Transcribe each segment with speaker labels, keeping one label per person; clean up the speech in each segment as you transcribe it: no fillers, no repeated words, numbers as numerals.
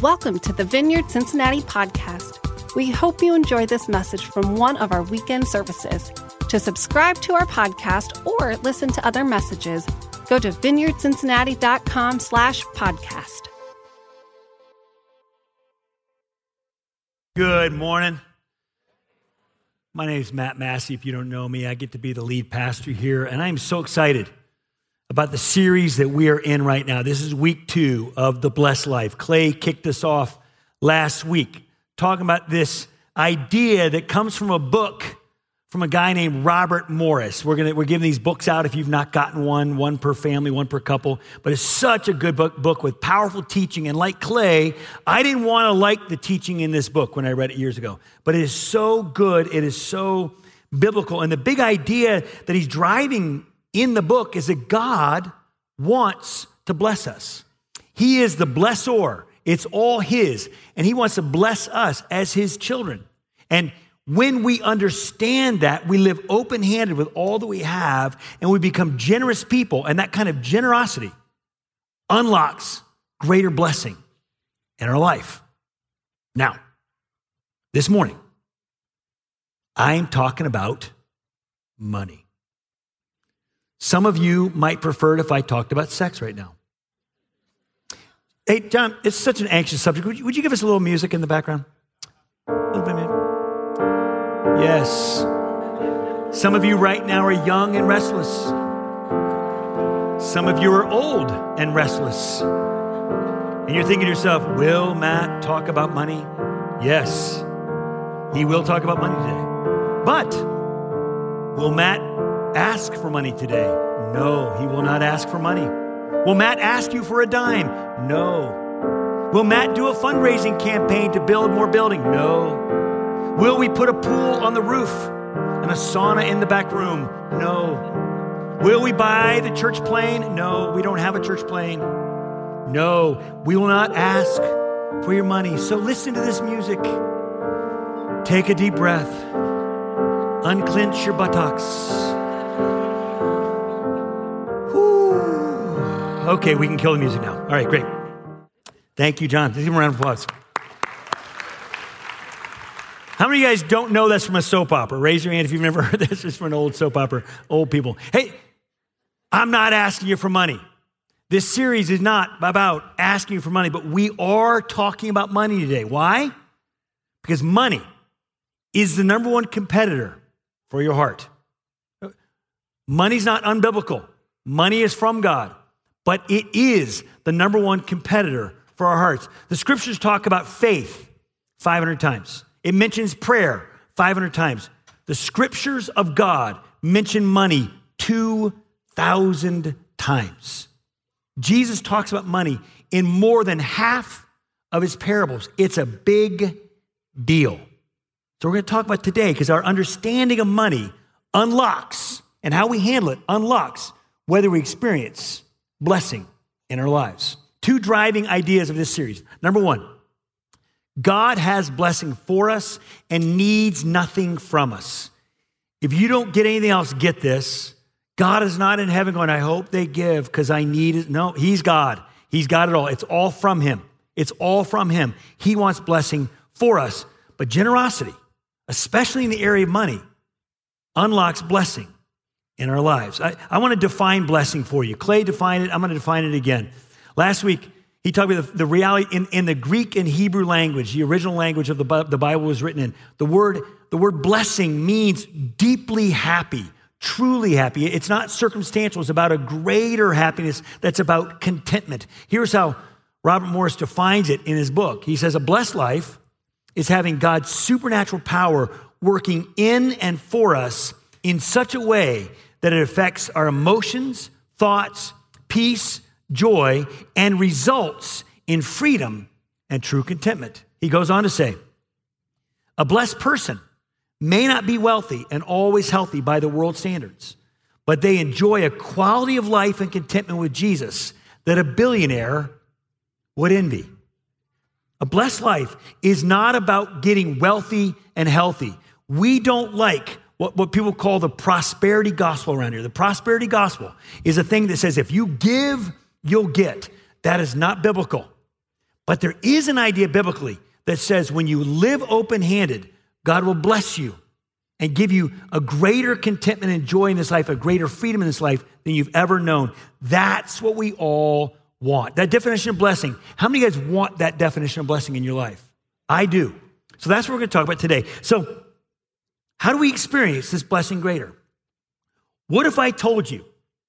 Speaker 1: Welcome to the Vineyard Cincinnati podcast. We hope you enjoy this message from one of our weekend services. To subscribe to our podcast or listen to other messages, go to vineyardcincinnati.com/podcast.
Speaker 2: Good morning. My name is Matt Massey. If you don't know me, I get to be the lead pastor here, and I'm so excited about the series that we are in right now. This is week 2 of The Blessed Life. Clay kicked us off last week talking about this idea that comes from a book from a guy named Robert Morris. We're giving these books out if you've not gotten one per family, one per couple. But it's such a good book with powerful teaching. And like Clay, I didn't want to like the teaching in this book when I read it years ago. But it is so good. It is so biblical. And the big idea that he's driving in the book is that God wants to bless us. He is the blessor. It's all his. And he wants to bless us as his children. And when we understand that, we live open-handed with all that we have, and we become generous people. And that kind of generosity unlocks greater blessing in our life. Now, this morning, I'm talking about money. Some of you might prefer it if I talked about sex right now. Hey, John, it's such an anxious subject. Would you give us a little music in the background? A little bit, maybe. Yes. Some of you right now are young and restless. Some of you are old and restless. And you're thinking to yourself, will Matt talk about money? Yes, he will talk about money today. But will Matt ask for money today? No, he will not ask for money. Will Matt ask you for a dime? No. Will Matt do a fundraising campaign to build more building? No. Will we put a pool on the roof and a sauna in the back room? No. Will we buy the church plane? No, we don't have a church plane. No, we will not ask for your money. So listen to this music. Take a deep breath. Unclench your buttocks. Okay, we can kill the music now. All right, great. Thank you, John. Let's give him a round of applause. How many of you guys don't know that's from a soap opera? Raise your hand if you've never heard this. It's from an old soap opera, old people. Hey, I'm not asking you for money. This series is not about asking you for money, but we are talking about money today. Why? Because money is the number one competitor for your heart. Money's not unbiblical. Money is from God. But it is the number one competitor for our hearts. The scriptures talk about faith 500 times. It mentions prayer 500 times. The scriptures of God mention money 2,000 times. Jesus talks about money in more than half of his parables. It's a big deal. So we're going to talk about today because our understanding of money unlocks, and how we handle it unlocks whether we experience blessing in our lives. 2 driving ideas of this series. Number 1, God has blessing for us and needs nothing from us. If you don't get anything else, get this. God is not in heaven going, I hope they give because I need it. No, he's God. He's got it all. It's all from him. It's all from him. He wants blessing for us. But generosity, especially in the area of money, unlocks blessing in our lives. I want to define blessing for you. Clay defined it. I'm going to define it again. Last week, he talked about the reality in the Greek and Hebrew language, the original language of the Bible was written in. The word blessing means deeply happy, truly happy. It's not circumstantial. It's about a greater happiness that's about contentment. Here's how Robert Morris defines it in his book. He says, a blessed life is having God's supernatural power working in and for us in such a way that it affects our emotions, thoughts, peace, joy, and results in freedom and true contentment. He goes on to say, a blessed person may not be wealthy and always healthy by the world standards, but they enjoy a quality of life and contentment with Jesus that a billionaire would envy. A blessed life is not about getting wealthy and healthy. We don't like what people call the prosperity gospel around here. The prosperity gospel is a thing that says if you give, you'll get. That is not biblical. But there is an idea biblically that says when you live open-handed, God will bless you and give you a greater contentment and joy in this life, a greater freedom in this life than you've ever known. That's what we all want. That definition of blessing. How many of you guys want that definition of blessing in your life? I do. So that's what we're going to talk about today. So how do we experience this blessing greater? What if I told you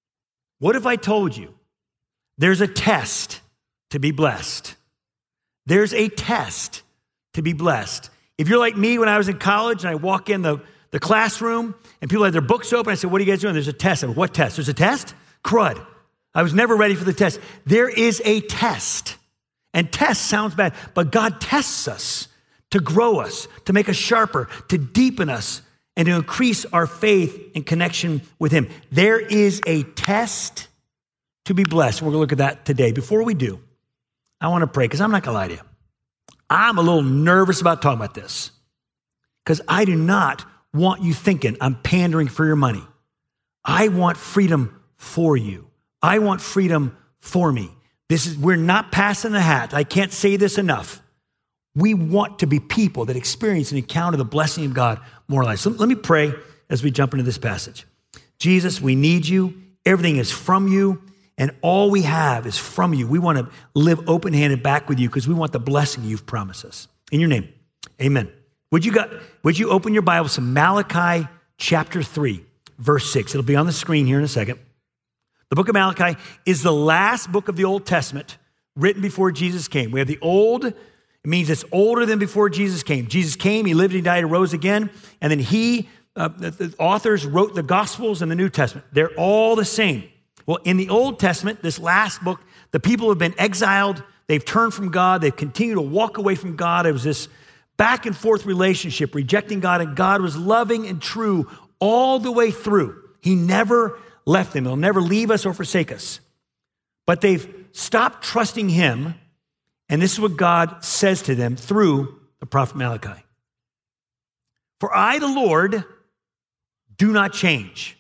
Speaker 2: there's a test to be blessed? There's a test to be blessed. If you're like me when I was in college and I walk in the classroom and people had their books open, I said, what are you guys doing? There's a test. I said, what test? There's a test? Crud. I was never ready for the test. There is a test. And test sounds bad, but God tests us to grow us, to make us sharper, to deepen us, and to increase our faith and connection with him. There is a test to be blessed. We're going to look at that today. Before we do, I want to pray because I'm not going to lie to you. I'm a little nervous about talking about this because I do not want you thinking I'm pandering for your money. I want freedom for you. I want freedom for me. We're not passing the hat. I can't say this enough. We want to be people that experience and encounter the blessing of God more in life. So let me pray as we jump into this passage. Jesus, we need you. Everything is from you, and all we have is from you. We want to live open-handed back with you because we want the blessing you've promised us. In your name, amen. Would you open your Bibles to Malachi chapter 3, verse 6. It'll be on the screen here in a second. The book of Malachi is the last book of the Old Testament written before Jesus came. We have the Old. It means it's older than before Jesus came. Jesus came, he lived, he died, and rose again. And then the authors wrote the Gospels and the New Testament. They're all the same. Well, in the Old Testament, this last book, the people have been exiled. They've turned from God. They've continued to walk away from God. It was this back and forth relationship, rejecting God. And God was loving and true all the way through. He never left them. He'll never leave us or forsake us. But they've stopped trusting him. And this is what God says to them through the prophet Malachi. For I, the Lord, do not change.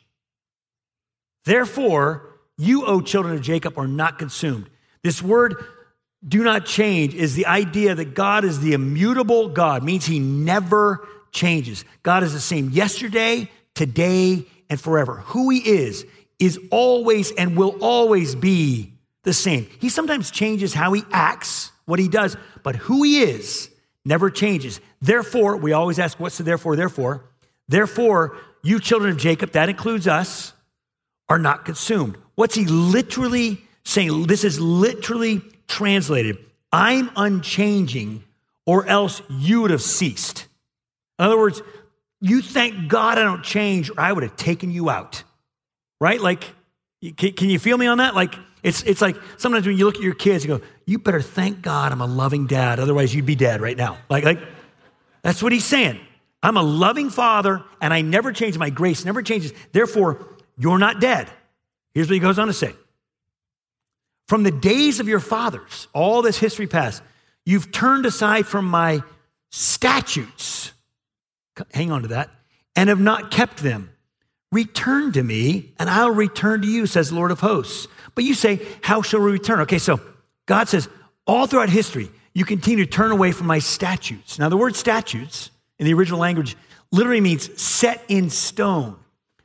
Speaker 2: Therefore, you, O children of Jacob, are not consumed. This word, do not change, is the idea that God is the immutable God. It means he never changes. God is the same yesterday, today, and forever. Who he is always and will always be the same. He sometimes changes how he acts, what he does, but who he is never changes. Therefore, we always ask, what's the therefore? Therefore, you children of Jacob, that includes us, are not consumed. What's he literally saying? This is literally translated. I'm unchanging, or else you would have ceased. In other words, you thank God I don't change, or I would have taken you out. Right? Like, can you feel me on that? Like, it's like sometimes when you look at your kids, you go, you better thank God I'm a loving dad. Otherwise, you'd be dead right now. Like that's what he's saying. I'm a loving father, and I never change. My grace never changes. Therefore, you're not dead. Here's what he goes on to say. From the days of your fathers, all this history past, you've turned aside from my statutes. Hang on to that. And have not kept them. Return to me, and I'll return to you, says the Lord of hosts. But you say, how shall we return? Okay, so God says, all throughout history, you continue to turn away from my statutes. Now, the word statutes in the original language literally means set in stone.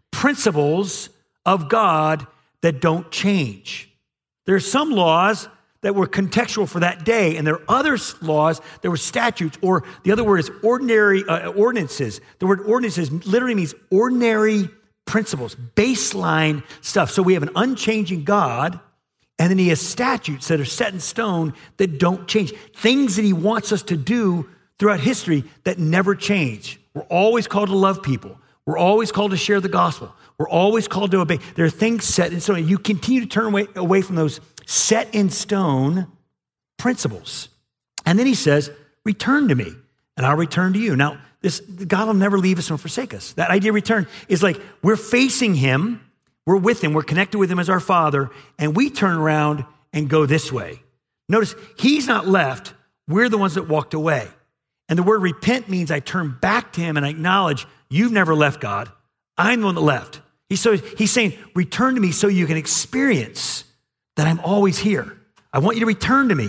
Speaker 2: Principles of God that don't change. There are some laws that were contextual for that day, and there are other laws that were statutes, or the other word is ordinary ordinances. The word ordinances literally means ordinary principles, baseline stuff. So we have an unchanging God, and then he has statutes that are set in stone that don't change. Things that he wants us to do throughout history that never change. We're always called to love people. We're always called to share the gospel. We're always called to obey. There are things set in stone. You continue to turn away from those set in stone principles. And then he says, return to me, and I'll return to you. Now, God will never leave us or forsake us. That idea of return is like we're facing him, we're with him, we're connected with him as our Father, and we turn around and go this way. Notice, he's not left. We're the ones that walked away. And the word repent means I turn back to him and I acknowledge you've never left, God. I'm the one that left. He's saying, return to me so you can experience that I'm always here. I want you to return to me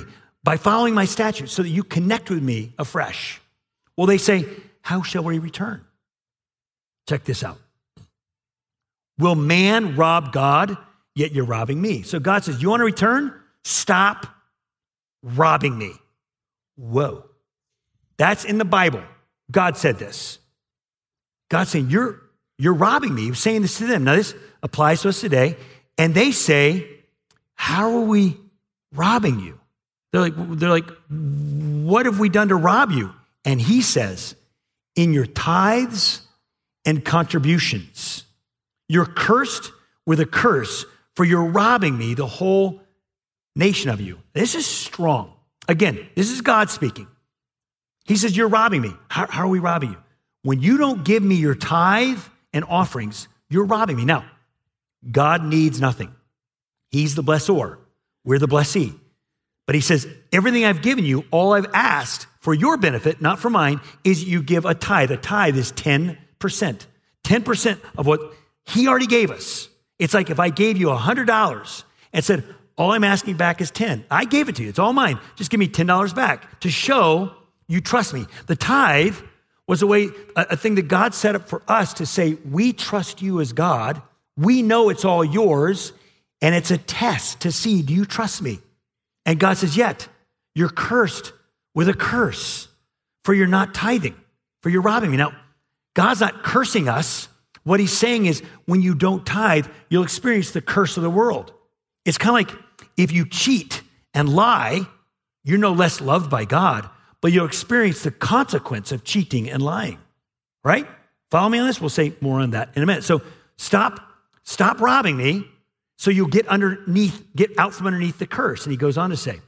Speaker 2: by following my statutes so that you connect with me afresh. Well, they say, how shall we return? Check this out. Will man rob God? Yet you're robbing me. So God says, you want to return? Stop robbing me. Whoa. That's in the Bible. God said this. God's saying, you're robbing me. He was saying this to them. Now, this applies to us today. And they say, how are we robbing you? They're like, what have we done to rob you? And he says, in your tithes and contributions, you're cursed with a curse, for you're robbing me, the whole nation of you. This is strong. Again, this is God speaking. He says, you're robbing me. How are we robbing you? When you don't give me your tithe and offerings, you're robbing me. Now, God needs nothing. He's the blessor. We're the blessee. But he says, everything I've given you, all I've asked for your benefit, not for mine, is you give a tithe. A tithe is 10%. 10% of what he already gave us. It's like if I gave you $100 and said, all I'm asking back is 10. I gave it to you. It's all mine. Just give me $10 back to show you trust me. The tithe was a thing that God set up for us to say, we trust you as God. We know it's all yours. And it's a test to see, do you trust me? And God says, yet you're cursed with a curse, for you're not tithing, for you're robbing me. Now, God's not cursing us. What he's saying is when you don't tithe, you'll experience the curse of the world. It's kind of like if you cheat and lie, you're no less loved by God, but you'll experience the consequence of cheating and lying, right? Follow me on this. We'll say more on that in a minute. So stop robbing me so you'll get out from underneath the curse. And he goes on to say,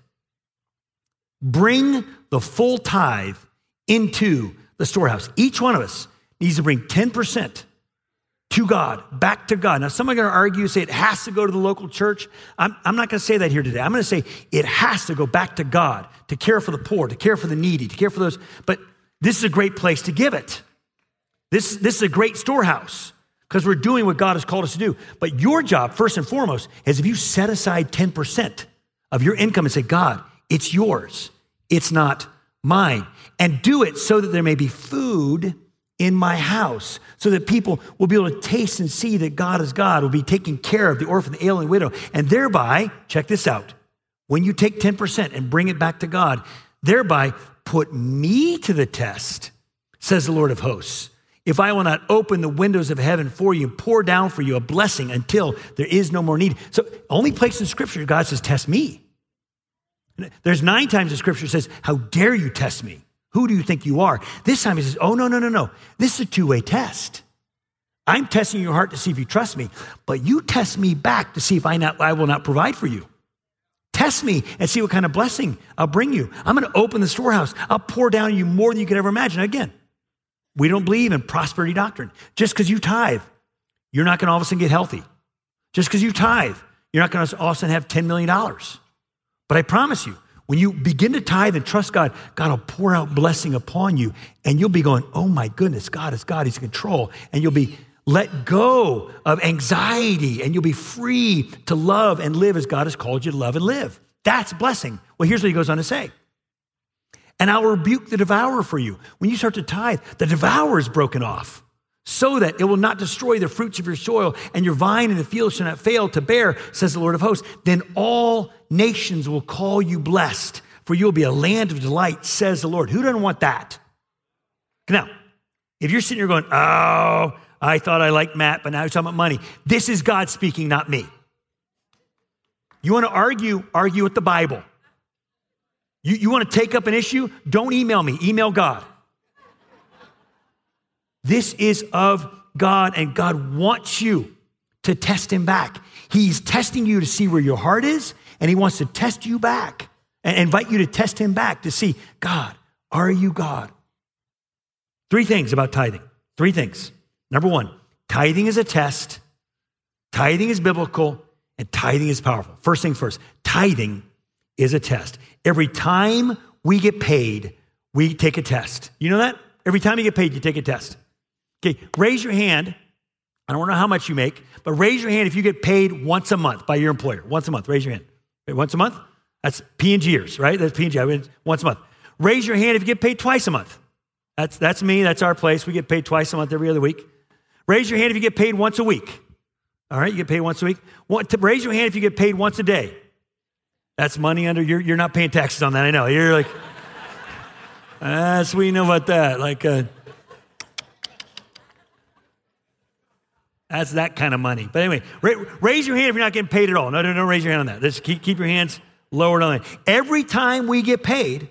Speaker 2: bring the full tithe into the storehouse. Each one of us needs to bring 10% to God, back to God. Now, some are going to argue, say it has to go to the local church. I'm not going to say that here today. I'm going to say it has to go back to God to care for the poor, to care for the needy, to care for those. But this is a great place to give it. This is a great storehouse because we're doing what God has called us to do. But your job, first and foremost, is if you set aside 10% of your income and say, God, it's yours. It's not mine. And do it so that there may be food in my house, so that people will be able to taste and see that God is God, will be taking care of the orphan, the alien, widow, and thereby, check this out, when you take 10% and bring it back to God, thereby put me to the test, says the Lord of hosts, if I will not open the windows of heaven for you and pour down for you a blessing until there is no more need. So only place in Scripture God says, test me. There's 9 times in Scripture says, how dare you test me? Who do you think you are? This time he says, oh, no. This is a two-way test. I'm testing your heart to see if you trust me, but you test me back to see if I will not provide for you. Test me and see what kind of blessing I'll bring you. I'm going to open the storehouse. I'll pour down on you more than you could ever imagine. Again, we don't believe in prosperity doctrine. Just because you tithe, you're not going to all of a sudden get healthy. Just because you tithe, you're not going to all of a sudden have $10 million. But I promise you, when you begin to tithe and trust God, God will pour out blessing upon you, and you'll be going, oh my goodness, God is God, he's in control. And you'll be let go of anxiety, and you'll be free to love and live as God has called you to love and live. That's blessing. Well, here's what he goes on to say. And I'll rebuke the devourer for you. When you start to tithe, the devourer is broken off, so that it will not destroy the fruits of your soil, and your vine in the field shall not fail to bear, says the Lord of hosts. Then all nations will call you blessed, for you will be a land of delight, says the Lord. Who doesn't want that? Now, if you're sitting here going, oh, I thought I liked Matt, but now he's talking about money. This is God speaking, not me. You want to argue with the Bible. You want to take up an issue? Don't email me, email God. This is of God, and God wants you to test him back. He's testing you to see where your heart is, and he wants to test you back and invite you to test him back to see, God, are you God? 3 things about tithing. 3 things. Number 1, tithing is a test, tithing is biblical, and tithing is powerful. First things first, tithing is a test. Every time we get paid, we take a test. You know that? Every time you get paid, you take a test. Okay, raise your hand. I don't know how much you make, but raise your hand if you get paid once a month by your employer. Once a month, raise your hand. Once a month? That's P&Gers, right? That's P&G. I mean, once a month. Raise your hand if you get paid twice a month. That's me. That's our place. We get paid twice a month every other week. Raise your hand if you get paid once a week. All right, you get paid once a week. Raise your hand if you get paid once a day. That's money under, you're not paying taxes on that, I know. You're like, that's what you know about that. Like, that's that kind of money. But anyway, raise your hand if you're not getting paid at all. No, don't raise your hand on that. Just keep your hands lowered on that. Every time we get paid,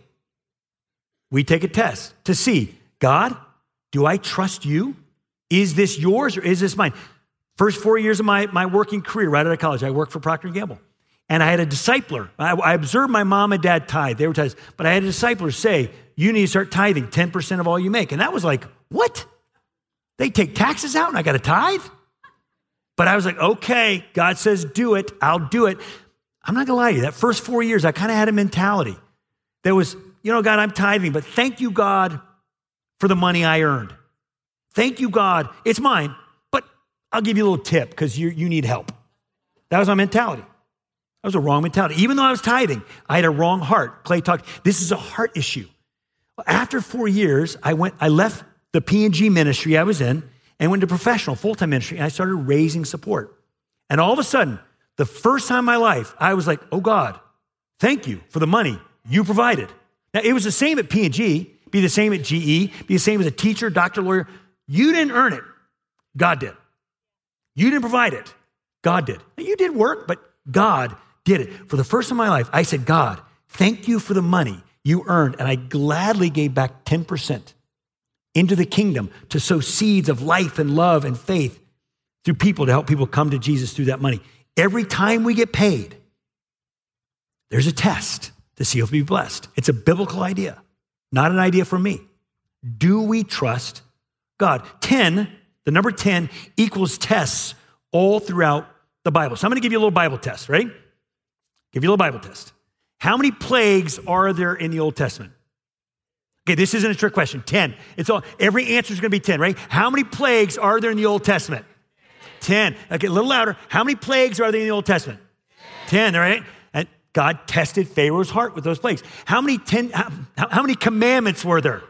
Speaker 2: we take a test to see, God, do I trust you? Is this yours or is this mine? First 4 years of my working career right out of college, I worked for Procter & Gamble. And I had a discipler. I observed my mom and dad tithe. They were tithes. But I had a discipler say, you need to start tithing 10% of all you make. And that was like, what? They take taxes out and I got to tithe? But I was like, okay, God says do it. I'll do it. I'm not going to lie to you. That first 4 years, I kind of had a mentality. There was, God, I'm tithing, but thank you, God, for the money I earned. Thank you, God. It's mine. I'll give you a little tip because you need help. That was my mentality. That was a wrong mentality. Even though I was tithing, I had a wrong heart. Clay talked, this is a heart issue. After 4 years, I left the P&G ministry I was in and went to professional full-time ministry, and I started raising support. And all of a sudden, the first time in my life, I was like, oh God, thank you for the money you provided. Now, it was the same at P&G, be the same at GE, be the same as a teacher, doctor, lawyer. You didn't earn it. God did. You didn't provide it. God did. Now, you did work, but God did it. For the first time in my life, I said, God, thank you for the money you earned. And I gladly gave back 10% into the kingdom to sow seeds of life and love and faith through people to help people come to Jesus through that money. Every time we get paid, there's a test to see if we'll be blessed. It's a biblical idea, not an idea from me. Do we trust God? The number 10 equals tests all throughout the Bible. So I'm going to give you a little Bible test, right? Give you a little Bible test. How many plagues are there in the Old Testament? Okay, this isn't a trick question. 10. Every answer is going to be 10, right? How many plagues are there in the Old Testament? 10. Okay, a little louder. How many plagues are there in the Old Testament? 10, all right? And God tested Pharaoh's heart with those plagues. How many commandments were there?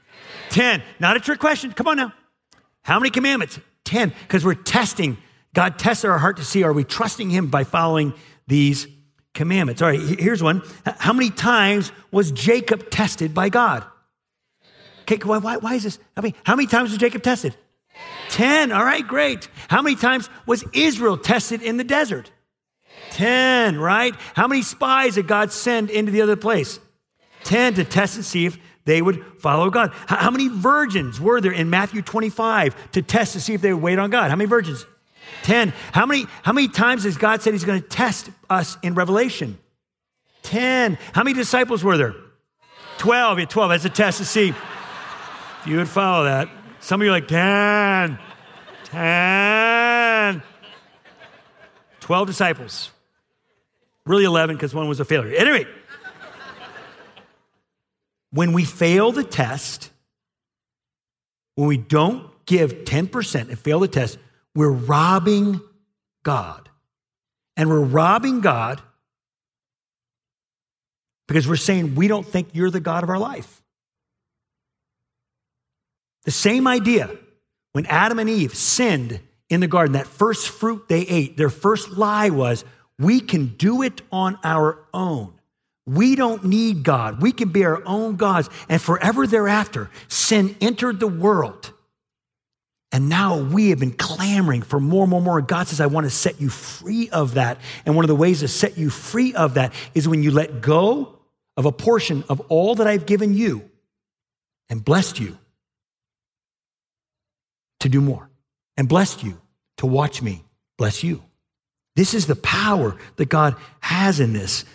Speaker 2: 10. Not a trick question. Come on now. How many commandments? 10, because we're testing. God tests our heart to see, are we trusting him by following these commandments? All right, here's one. How many times was Jacob tested by God? Okay, why is this? How many times was Jacob tested? 10. All right, great. How many times was Israel tested in the desert? 10, right? How many spies did God send into the other place? 10 to test and see if they would follow God. How many virgins were there in Matthew 25 to test to see if they would wait on God? How many virgins? 10. How many times has God said he's going to test us in Revelation? 10. How many disciples were there? 12. Yeah, 12. That's a test to see if you would follow that. Some of you are like, 10. 10. 12 disciples. Really 11 because one was a failure. Anyway. When we fail the test, when we don't give 10% and fail the test, we're robbing God. And we're robbing God because we're saying we don't think you're the God of our life. The same idea when Adam and Eve sinned in the garden, that first fruit they ate, their first lie was, we can do it on our own. We don't need God. We can be our own gods. And forever thereafter, sin entered the world. And now we have been clamoring for more, more, more. God says, I want to set you free of that. And one of the ways to set you free of that is when you let go of a portion of all that I've given you and blessed you to do more, and blessed you to watch me bless you. This is the power that God has in this.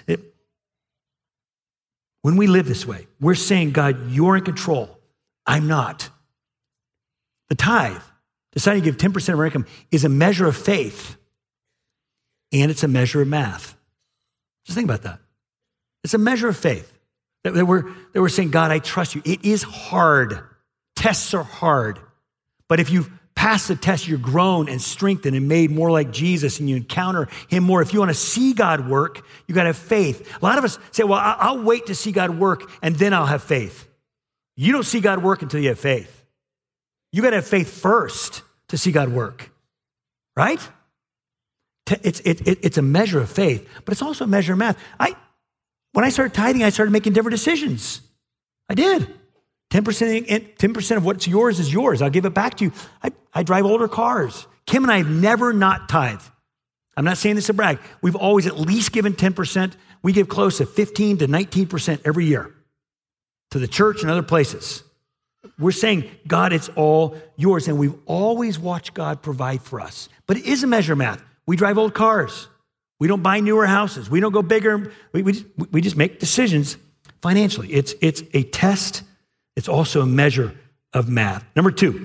Speaker 2: When we live this way, we're saying, God, you're in control. I'm not. The tithe, deciding to give 10% of our income, is a measure of faith, and it's a measure of math. Just think about that. It's a measure of faith that we're saying, God, I trust you. It is hard. Tests are hard. But if you've pass the test, you're grown and strengthened and made more like Jesus, and you encounter him more. If you want to see God work, you got to have faith. A lot of us say, well, I'll wait to see God work and then I'll have faith. You don't see God work until you have faith. You got to have faith first to see God work, right? It's a measure of faith, but it's also a measure of math. When I started tithing, I started making different decisions. I did. 10% of what's yours is yours. I'll give it back to you. I drive older cars. Kim and I have never not tithed. I'm not saying this to brag. We've always at least given 10%. We give close to 15 to 19% every year to the church and other places. We're saying, God, it's all yours. And we've always watched God provide for us. But it is a measure of math. We drive old cars. We don't buy newer houses. We don't go bigger. We just make decisions financially. It's a test. It's also a measure of math. Number two,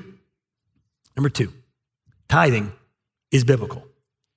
Speaker 2: tithing is biblical.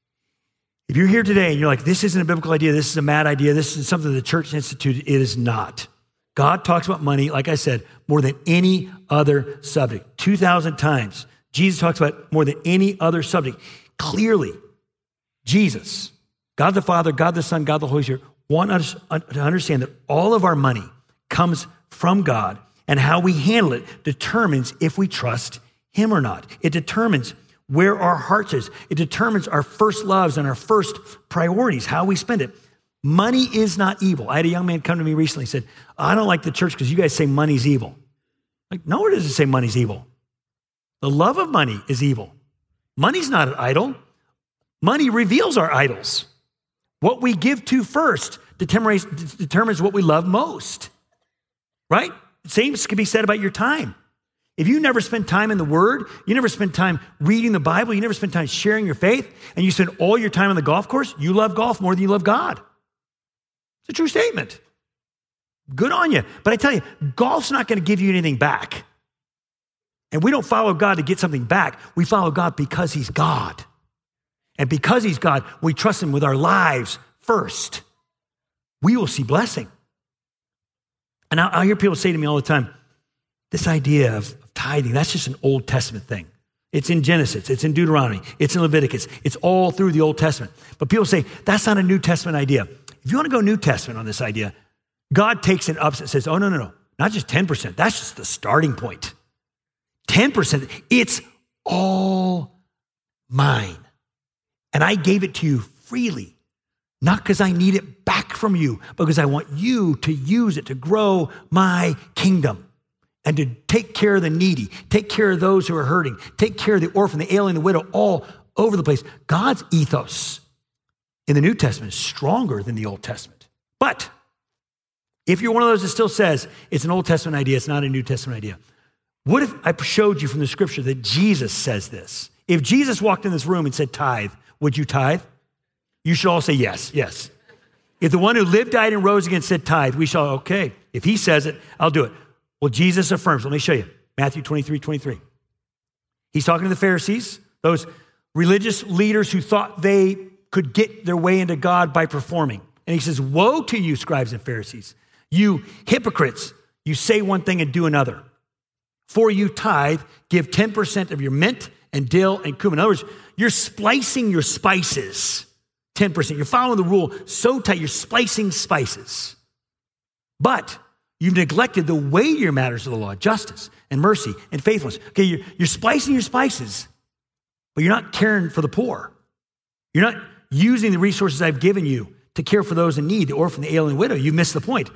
Speaker 2: If you're here today and you're like, this isn't a biblical idea, this is a mad idea, this is something the church instituted, it is not. God talks about money, like I said, more than any other subject. 2,000 times. Jesus talks about more than any other subject. Clearly, Jesus, God the Father, God the Son, God the Holy Spirit, want us to understand that all of our money comes from God, and how we handle it determines if we trust him or not. It determines where our heart is. It determines our first loves and our first priorities, how we spend it. Money is not evil. I had a young man come to me recently and said, I don't like the church because you guys say money's evil. Like, nowhere does it say money's evil. The love of money is evil. Money's not an idol. Money reveals our idols. What we give to first determines what we love most, right? Same can be said about your time. If you never spend time in the Word, you never spend time reading the Bible, you never spend time sharing your faith, and you spend all your time on the golf course, you love golf more than you love God. It's a true statement. Good on you. But I tell you, golf's not going to give you anything back. And we don't follow God to get something back. We follow God because he's God. And because he's God, we trust him with our lives first. We will see blessing. And I hear people say to me all the time, this idea of tithing, that's just an Old Testament thing. It's in Genesis, it's in Deuteronomy, it's in Leviticus, it's all through the Old Testament. But people say, that's not a New Testament idea. If you want to go New Testament on this idea, God takes it up and says, oh, no, not just 10%. That's just the starting point. 10%, it's all mine. And I gave it to you freely. Not because I need it back from you, but because I want you to use it to grow my kingdom and to take care of the needy, take care of those who are hurting, take care of the orphan, the alien, the widow, all over the place. God's ethos in the New Testament is stronger than the Old Testament. But if you're one of those that still says it's an Old Testament idea, it's not a New Testament idea, what if I showed you from the scripture that Jesus says this? If Jesus walked in this room and said tithe, would you tithe? You should all say yes, yes. If the one who lived, died, and rose again said tithe, we shall, okay. If he says it, I'll do it. Well, Jesus affirms. Let me show you. Matthew 23:23. He's talking to the Pharisees, those religious leaders who thought they could get their way into God by performing. And he says, woe to you, scribes and Pharisees, you hypocrites. You say one thing and do another. For you tithe, give 10% of your mint and dill and cumin. In other words, you're splicing your spices. 10%. You're following the rule so tight, you're splicing spices. But you've neglected the weightier matters of the law, justice and mercy and faithfulness. Okay, you're splicing your spices, but you're not caring for the poor. You're not using the resources I've given you to care for those in need, the orphan, the alien, widow. You missed the point.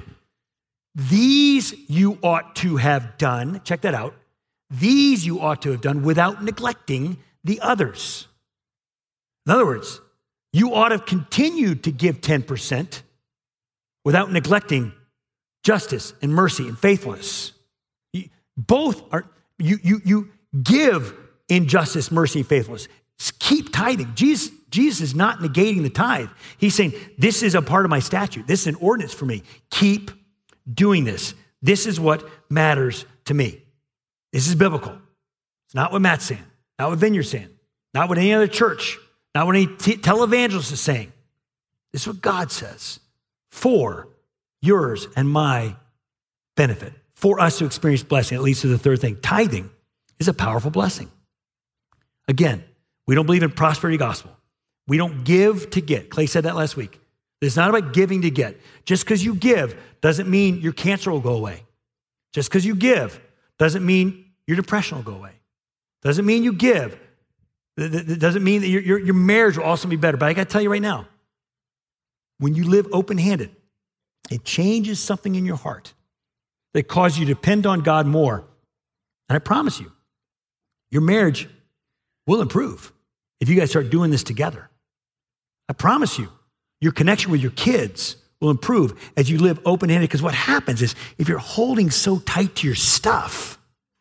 Speaker 2: These you ought to have done, check that out, these you ought to have done without neglecting the others. In other words, you ought to have continued to give 10% without neglecting justice and mercy and faithfulness. Both are, you give in justice, mercy, and faithfulness. Keep tithing. Jesus is not negating the tithe. He's saying, this is a part of my statute. This is an ordinance for me. Keep doing this. This is what matters to me. This is biblical. It's not what Matt's saying, not what Vineyard's saying, not what any other church, not what any televangelist is saying. This is what God says. For yours and my benefit. For us to experience blessing. It leads to the third thing. Tithing is a powerful blessing. Again, we don't believe in prosperity gospel. We don't give to get. Clay said that last week. It's not about giving to get. Just because you give doesn't mean your cancer will go away. Just because you give doesn't mean your depression will go away. Doesn't mean you give. It doesn't mean that your marriage will also be better. But I got to tell you right now, when you live open-handed, it changes something in your heart that causes you to depend on God more. And I promise you, your marriage will improve if you guys start doing this together. I promise you, your connection with your kids will improve as you live open-handed. Because what happens is if you're holding so tight to your stuff,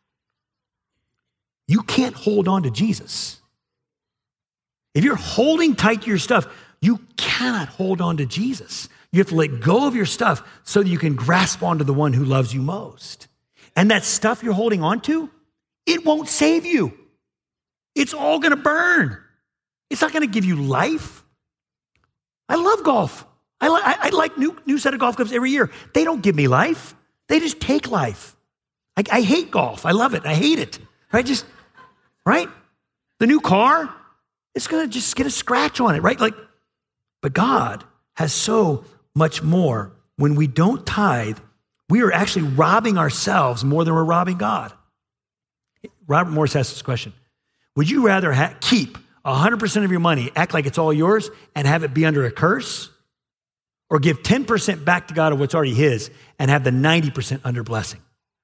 Speaker 2: you can't hold on to Jesus. If you're holding tight to your stuff, you cannot hold on to Jesus. You have to let go of your stuff so that you can grasp onto the one who loves you most. And that stuff you're holding on to, it won't save you. It's all going to burn. It's not going to give you life. I love golf. I like new set of golf clubs every year. They don't give me life. They just take life. I hate golf. I love it. I hate it. Right? The new car, it's going to just get a scratch on it, right? But God has so much more. When we don't tithe, we are actually robbing ourselves more than we're robbing God. Robert Morris asked this question. Would you rather keep 100% of your money, act like it's all yours, and have it be under a curse? Or give 10% back to God of what's already his and have the 90% under blessing?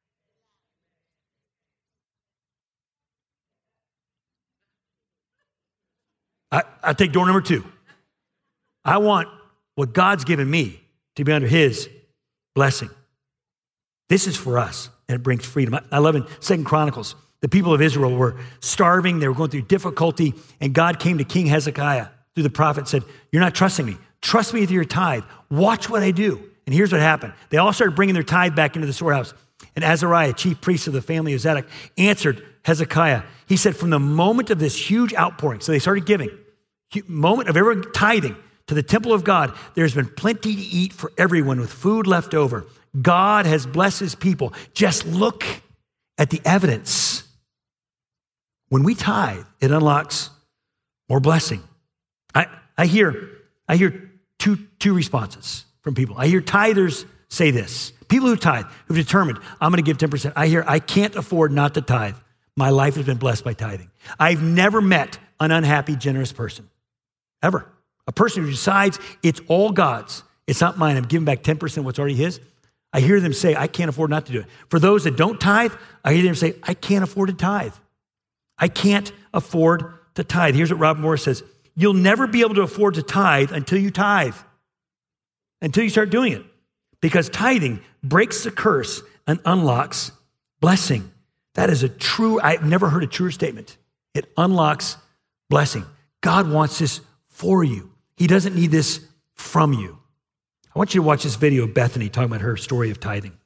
Speaker 2: I take door number 2. I want what God's given me to be under his blessing. This is for us, and it brings freedom. I love in 2 Chronicles, the people of Israel were starving. They were going through difficulty, and God came to King Hezekiah through the prophet and said, you're not trusting me. Trust me with your tithe. Watch what I do. And here's what happened. They all started bringing their tithe back into the storehouse. And Azariah, chief priest of the family of Zadok, answered Hezekiah. He said, from the moment of this huge outpouring, so they started giving, moment of everyone tithing to the temple of God, there's been plenty to eat for everyone with food left over. God has blessed his people. Just look at the evidence. When we tithe, it unlocks more blessing. I hear two responses from people. I hear tithers say this. People who tithe, who've determined, I'm going to give 10%. I hear, I can't afford not to tithe. My life has been blessed by tithing. I've never met an unhappy, generous person, ever. A person who decides it's all God's. It's not mine. I'm giving back 10% of what's already his. I hear them say, I can't afford not to do it. For those that don't tithe, I hear them say, I can't afford to tithe. I can't afford to tithe. Here's what Robert Morris says. You'll never be able to afford to tithe until you tithe, until you start doing it. Because tithing breaks the curse and unlocks blessing. That is I've never heard a truer statement. It unlocks blessing. God wants this for you. He doesn't need this from you. I want you to watch this video of Bethany talking about her story of tithing.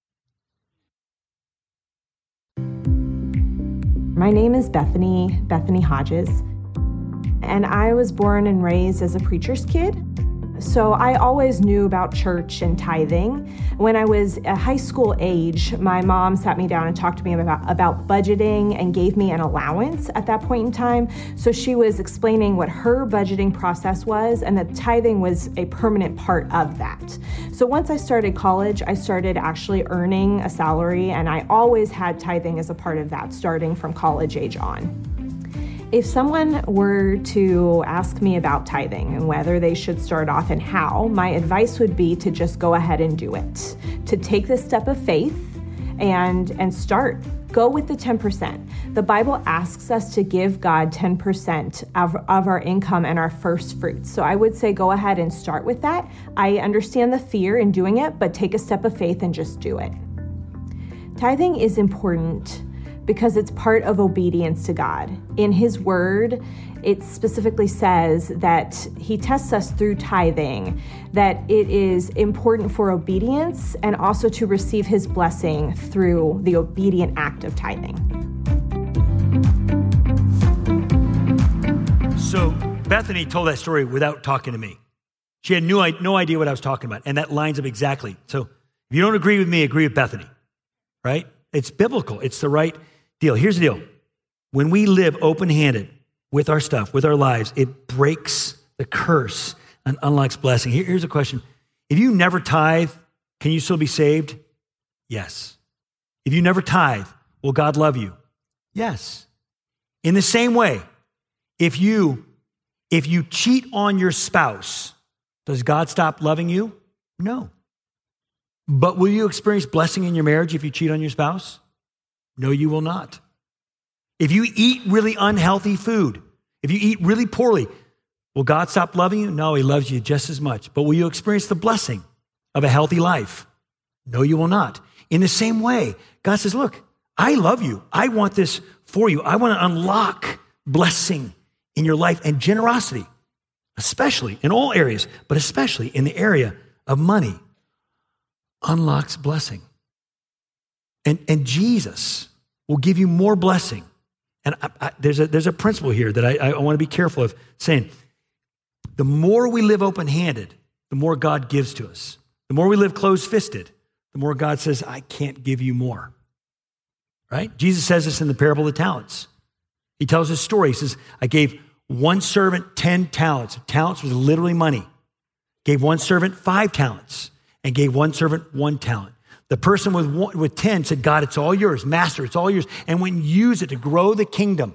Speaker 3: My name is Bethany Hodges, and I was born and raised as a preacher's kid. So I always knew about church and tithing. When I was a high school age, my mom sat me down and talked to me about budgeting and gave me an allowance at that point in time. So she was explaining what her budgeting process was and that tithing was a permanent part of that. So once I started college, I started actually earning a salary, and I always had tithing as a part of that, starting from college age on. If someone were to ask me about tithing and whether they should start off and how, my advice would be to just go ahead and do it. To take this step of faith and start. Go with the 10%. The Bible asks us to give God 10% of our income and our first fruits. So I would say go ahead and start with that. I understand the fear in doing it, but take a step of faith and just do it. Tithing is important because it's part of obedience to God. In his word, it specifically says that he tests us through tithing, that it is important for obedience and also to receive his blessing through the obedient act of tithing.
Speaker 2: So Bethany told that story without talking to me. She had no idea what I was talking about, and that lines up exactly. So if you don't agree with me, agree with Bethany, right? It's biblical. It's the right deal. Here's the deal. when we live open-handed with our stuff, with our lives, it breaks the curse and unlocks blessing. Here's a question. If you never tithe, can you still be saved? Yes. If you never tithe, will God love you? Yes. In the same way, if you cheat on your spouse, does God stop loving you? No. But will you experience blessing in your marriage if you cheat on your spouse? No, you will not. If you eat really unhealthy food, if you eat really poorly, will God stop loving you? No, he loves you just as much. But will you experience the blessing of a healthy life? No, you will not. In the same way, God says, look, I love you. I want this for you. I want to unlock blessing in your life and generosity, especially in all areas, but especially in the area of money, unlocks blessing. And Jesus will give you more blessing. And there's a principle here that I want to be careful of saying. The more we live open-handed, the more God gives to us. The more we live closed-fisted, the more God says, I can't give you more. Right? Jesus says this in the parable of the talents. He tells this story. He says, I gave one servant 10 talents. Talents was literally money. Gave one servant 5 talents and gave one servant 1 talent. The person with 10 said, God, it's all yours. Master, it's all yours. And went and used it to grow the kingdom.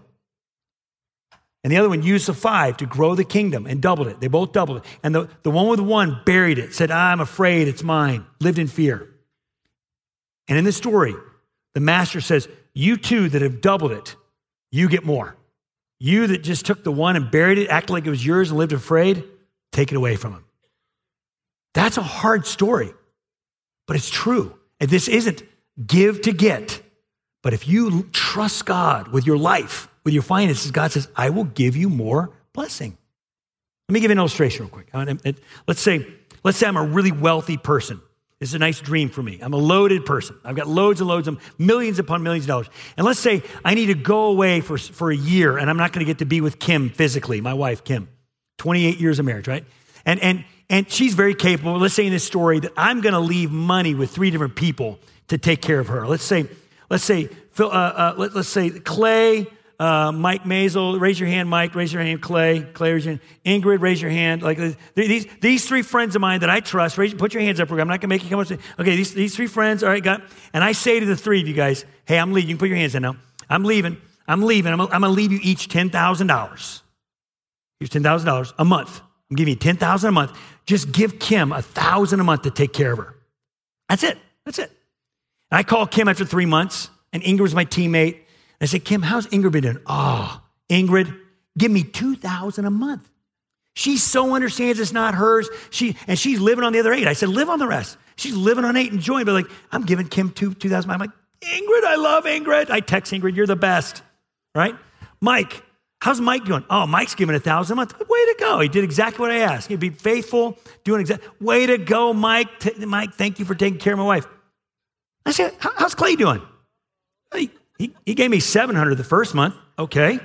Speaker 2: And the other one used the 5 to grow the kingdom and doubled it. They both doubled it. And the one with 1 buried it, said, I'm afraid it's mine, lived in fear. And in this story, the master says, you two that have doubled it, you get more. You that just took the 1 and buried it, acted like it was yours and lived afraid, take it away from him. That's a hard story, but it's true. And this isn't give to get. But if you trust God with your life, with your finances, God says, I will give you more blessing. Let me give you an illustration real quick. Let's say I'm a really wealthy person. This is a nice dream for me. I'm a loaded person. I've got loads and loads of millions upon millions of dollars. And let's say I need to go away for a year and I'm not going to get to be with Kim physically, my wife, Kim. 28 years of marriage, right? And she's very capable. Let's say in this story that I'm going to leave money with 3 different people to take care of her. Let's say Clay, Mike Maisel, raise your hand, Mike, raise your hand, Clay, raise your hand, Ingrid, raise your hand. Like these 3 friends of mine that I trust, put your hands up. I'm not going to make you come up and say, okay, these 3 friends, all right, got, and I say to the 3 of you guys, hey, I'm leaving. You can put your hands in now. I'm leaving. I'm going to leave you each $10,000. Here's $10,000 a month. I'm giving you $10,000 a month. Just give Kim $1,000 a month to take care of her. That's it. And I call Kim after 3 months, and Ingrid was my teammate. I said, Kim, how's Ingrid been doing? Oh, Ingrid, give me $2,000 a month. She so understands it's not hers. She's living on the other 8. I said, live on the rest. She's living on 8, enjoying, but like, I'm giving Kim $2,000. I'm like, Ingrid, I love Ingrid. I text Ingrid, you're the best, right? Mike, how's Mike doing? Oh, Mike's giving $1,000 a month. Way to go. He did exactly what I asked. He'd be faithful, doing exactly. Way to go, Mike. Mike, thank you for taking care of my wife. I said, how's Clay doing? He gave me $700 the first month. Okay.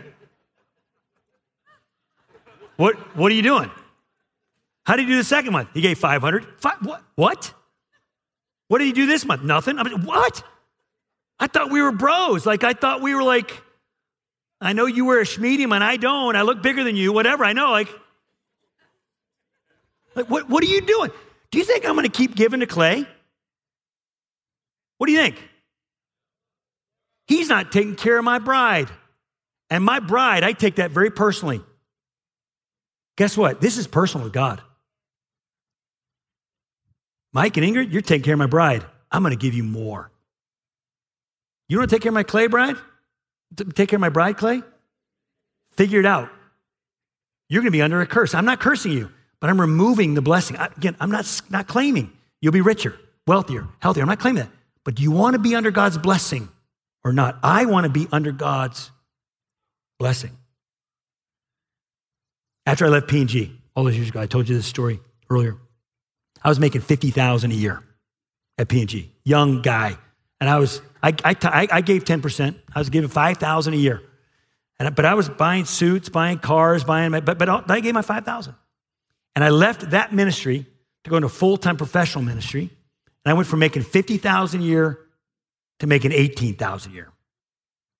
Speaker 2: What are you doing? How did he do the second month? He gave $500. What? What did he do this month? Nothing. I mean, what? I thought we were bros. Like, I thought we were like, I know you wear a schmedium and I don't. I look bigger than you, whatever. I know, like what are you doing? Do you think I'm going to keep giving to Clay? What do you think? He's not taking care of my bride. And my bride, I take that very personally. Guess what? This is personal with God. Mike and Ingrid, you're taking care of my bride. I'm going to give you more. You want to take care of my Clay bride? Take care of my bride, Clay? Figure it out. You're going to be under a curse. I'm not cursing you, but I'm removing the blessing. Again, I'm not claiming you'll be richer, wealthier, healthier. I'm not claiming that. But do you want to be under God's blessing or not? I want to be under God's blessing. After I left P&G, all those years ago, I told you this story earlier. I was making $50,000 a year at P&G, young guy. And I gave 10%. I was giving $5,000 a year. But I was buying suits, buying cars, but I gave my $5,000. And I left that ministry to go into full-time professional ministry. And I went from making $50,000 a year to making $18,000 a year.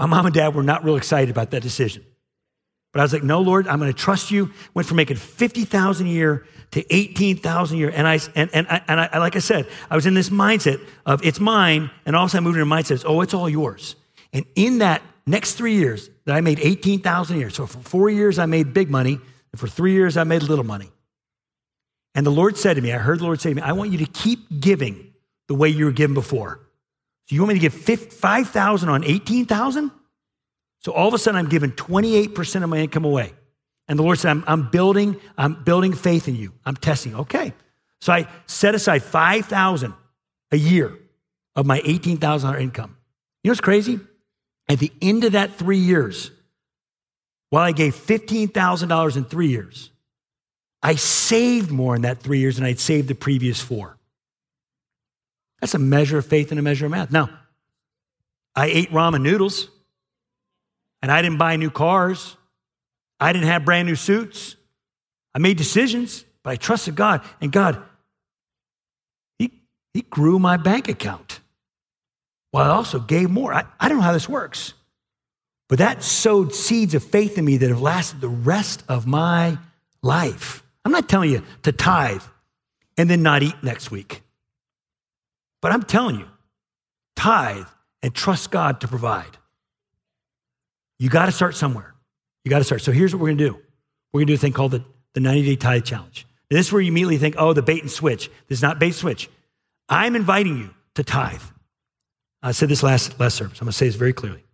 Speaker 2: My mom and dad were not real excited about that decision. But I was like, no, Lord, I'm going to trust you. Went from making $50,000 a year to $18,000 a year. And I, like I said, I was in this mindset of it's mine. And all of a sudden I moved into a mindset of, it's all yours. And in that next 3 years that I made $18,000 a year. So for 4 years, I made big money. And for 3 years, I made little money. And the Lord said to me, I heard the Lord say to me, I want you to keep giving the way you were giving before. So you want me to give $5,000 on $18,000? So all of a sudden, I'm giving 28% of my income away. And the Lord said, I'm building faith in you. I'm testing. Okay. So I set aside $5,000 a year of my $18,000 income. You know what's crazy? At the end of that 3 years, while I gave $15,000 in 3 years, I saved more in that 3 years than I'd saved the previous 4. That's a measure of faith and a measure of math. Now, I ate ramen noodles. And I didn't buy new cars. I didn't have brand new suits. I made decisions, but I trusted God. And God, He grew my bank account while I also gave more. I don't know how this works, but that sowed seeds of faith in me that have lasted the rest of my life. I'm not telling you to tithe and then not eat next week, but I'm telling you, tithe and trust God to provide. You got to start somewhere. You got to start. So here's what we're going to do. We're going to do a thing called the 90-day tithe challenge. And this is where you immediately think, the bait and switch. This is not bait and switch. I'm inviting you to tithe. I said this last service. I'm going to say this very clearly.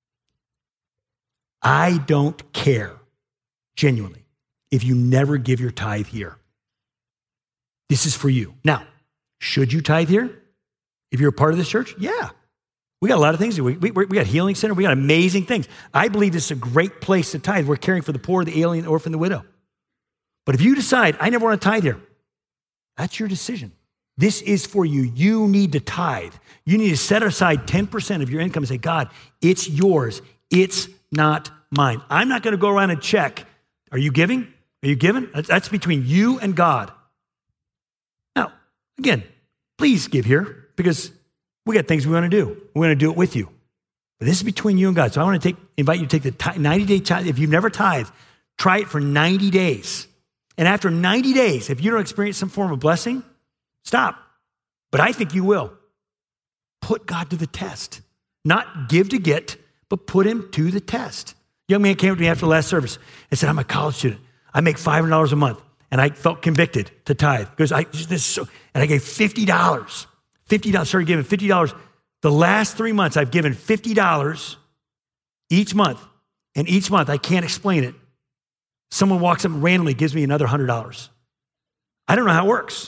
Speaker 2: I don't care, genuinely, if you never give your tithe here. This is for you. Now, should you tithe here? If you're a part of this church? Yeah. We got a lot of things. We got healing center. We got amazing things. I believe this is a great place to tithe. We're caring for the poor, the alien, the orphan, the widow. But if you decide, I never want to tithe here, that's your decision. This is for you. You need to tithe. You need to set aside 10% of your income and say, God, it's yours. It's not mine. I'm not going to go around and check. Are you giving? Are you giving? That's between you and God. Now, again, please give here because we got things we want to do. We want to do it with you. But this is between you and God. So I want to invite you to take the 90-day tithe. If you've never tithed, try it for 90 days. And after 90 days, if you don't experience some form of blessing, stop. But I think you will. Put God to the test. Not give to get, but put him to the test. A young man came up to me after the last service and said, I'm a college student. I make $500 a month. And I felt convicted to tithe. Because and I gave $50. Started giving $50. The last 3 months, I've given $50 each month. And each month, I can't explain it. Someone walks up and randomly gives me another $100. I don't know how it works.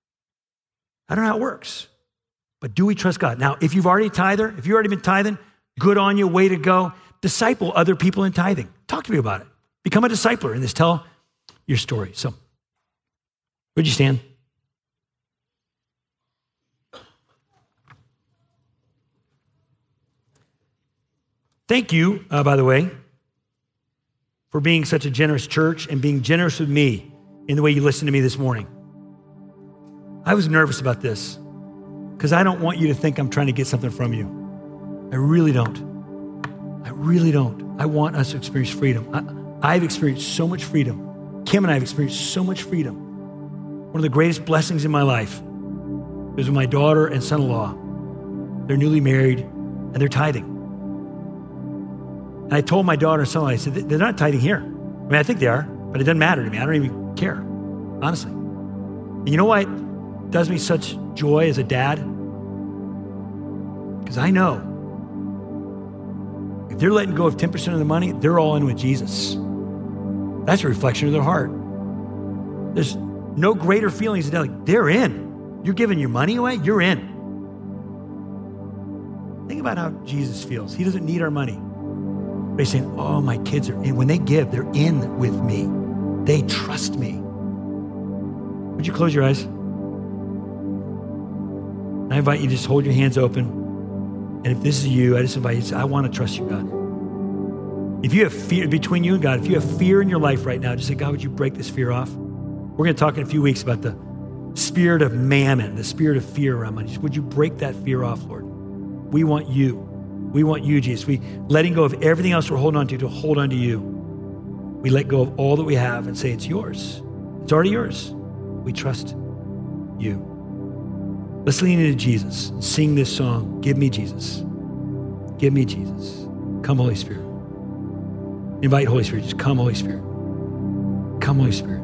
Speaker 2: But do we trust God? Now, if you've already tither, if you've already been tithing, good on you, way to go. Disciple other people in tithing. Talk to me about it. Become a discipler in this. Tell your story. So, would you stand? Thank you, by the way, for being such a generous church and being generous with me in the way you listened to me this morning. I was nervous about this because I don't want you to think I'm trying to get something from you. I really don't. I want us to experience freedom. I've experienced so much freedom. Kim and I have experienced so much freedom. One of the greatest blessings in my life was with my daughter and son-in-law. They're newly married and they're tithing. And I told my daughter and son-in-law, I said, they're not tithing here. I mean, I think they are, but it doesn't matter to me. I don't even care, honestly. And you know why it does me such joy as a dad? Because I know if they're letting go of 10% of the money, they're all in with Jesus. That's a reflection of their heart. There's no greater feelings than like they're in. You're giving your money away, you're in. Think about how Jesus feels. He doesn't need our money. But he's saying, oh, my kids are in. When they give, they're in with me. They trust me. Would you close your eyes? I invite you to just hold your hands open. And if this is you, I just invite you to say, I want to trust you, God. If you have fear between you and God, if you have fear in your life right now, just say, God, would you break this fear off? We're going to talk in a few weeks about the spirit of mammon, the spirit of fear around money. Would you break that fear off, Lord? We want you. We want you, Jesus. We letting go of everything else we're holding on to hold on to you. We let go of all that we have and say, it's yours. It's already yours. We trust you. Let's lean into Jesus and sing this song. Give me Jesus. Give me Jesus. Come, Holy Spirit. Invite Holy Spirit. Just come, Holy Spirit. Come, Holy Spirit.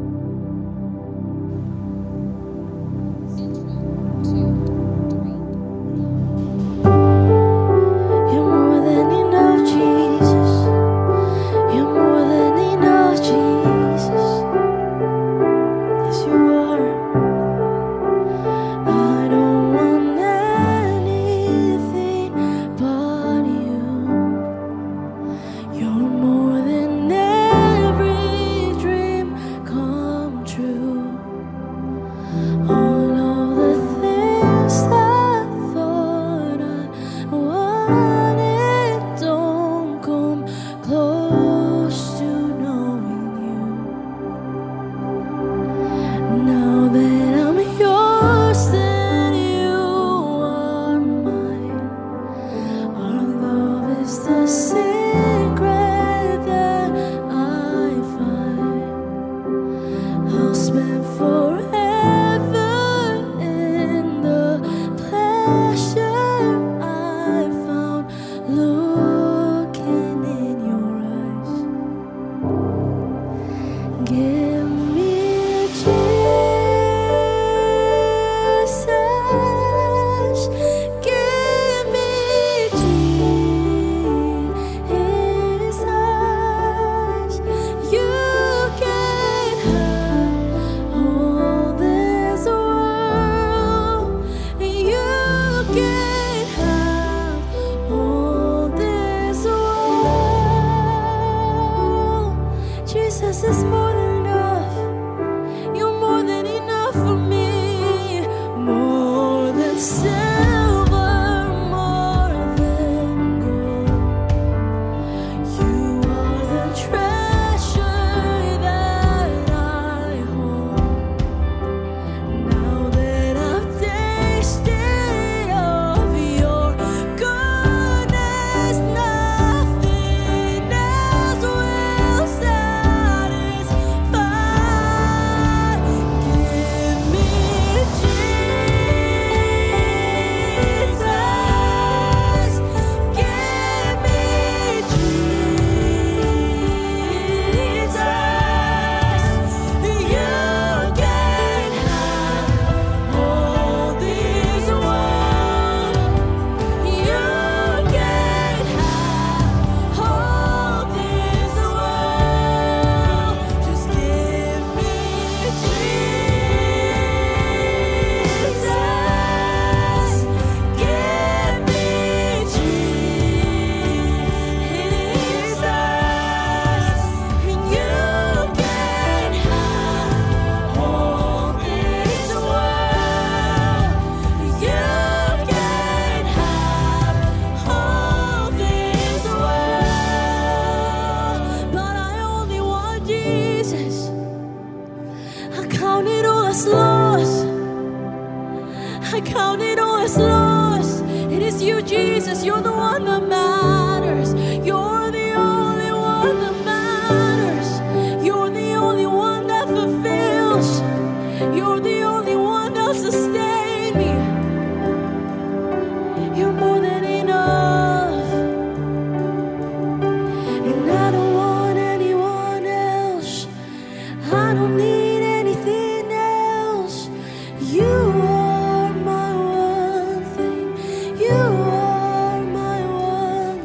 Speaker 4: Jesus, you're the one that matters. You're the only one that matters. You're the only one that fulfills. You're the only one that sustains me. You're more than enough. And I don't want anyone else. I don't need anything else. You are my one thing. You are my one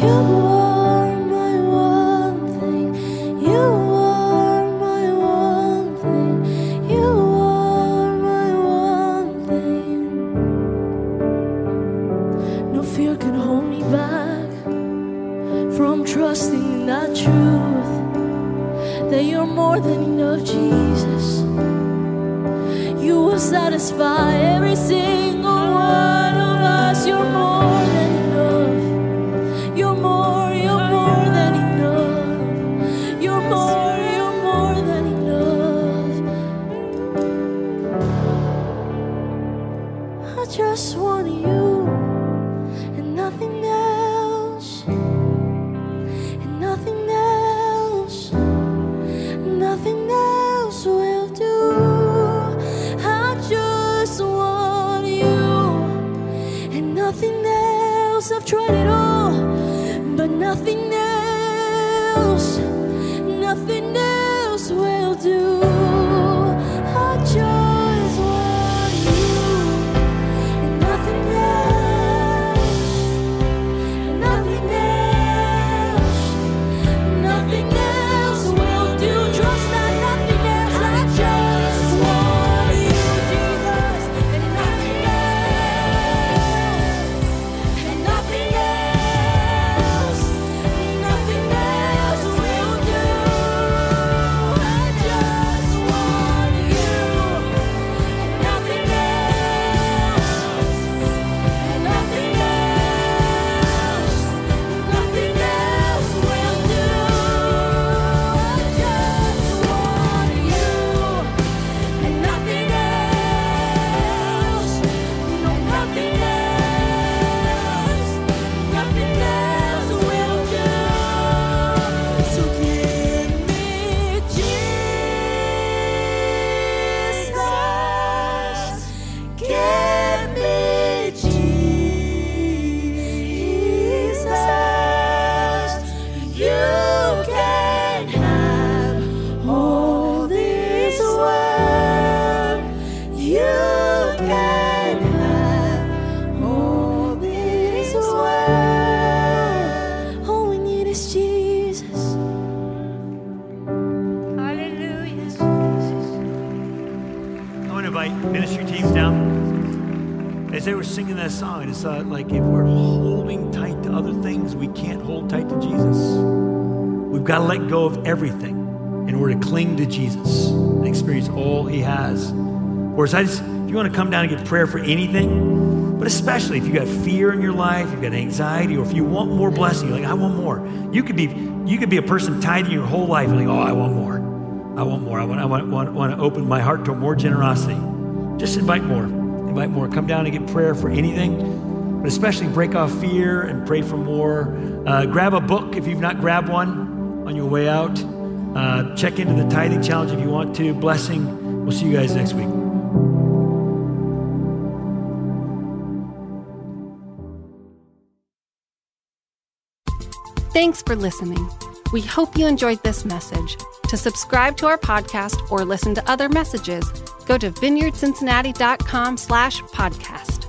Speaker 4: You are my one thing. You are my one thing. You are my one thing. No fear can hold me back from trusting in that truth, that you're more than enough, Jesus. You will satisfy every single one of us. You're more than enough. You're more than enough. You're more than enough. I just want you and nothing else. And nothing else. Nothing else will do. I just want you and nothing else. I've tried it all, but nothing else will do. I just want you and nothing else. Nothing else. Nothing else will do. Trust that nothing else. I just want you, Jesus, and nothing else. And nothing else. Nothing else will do. I just want you and nothing else. And nothing else. Nothing else will do. I just want you and nothing else. No, nothing else. Nothing else will do. So give me Jesus. Give me Jesus. You can have all this world. You can have all this world. All we need is Jesus. Hallelujah, Jesus.
Speaker 2: I want to invite ministry teams down. As they were singing that song, I just thought, like, if we're holding tight to other things, we can't hold tight to Jesus. We've got to let go of everything in order to cling to Jesus and experience all he has. Whereas if you want to come down and get prayer for anything, but especially if you got fear in your life, you've got anxiety, or if you want more blessing, you're like, I want more. You could be a person tithing your whole life and like, oh, I want more. I want more. I want to open my heart to more generosity. Just invite more. Invite more. Come down and get prayer for anything, but especially break off fear and pray for more. Grab a book if you've not grabbed one on your way out. Check into the tithing challenge if you want to. Blessing. We'll see you guys next week.
Speaker 1: Thanks for listening. We hope you enjoyed this message. To subscribe to our podcast or listen to other messages, go to vineyardcincinnati.com/podcast.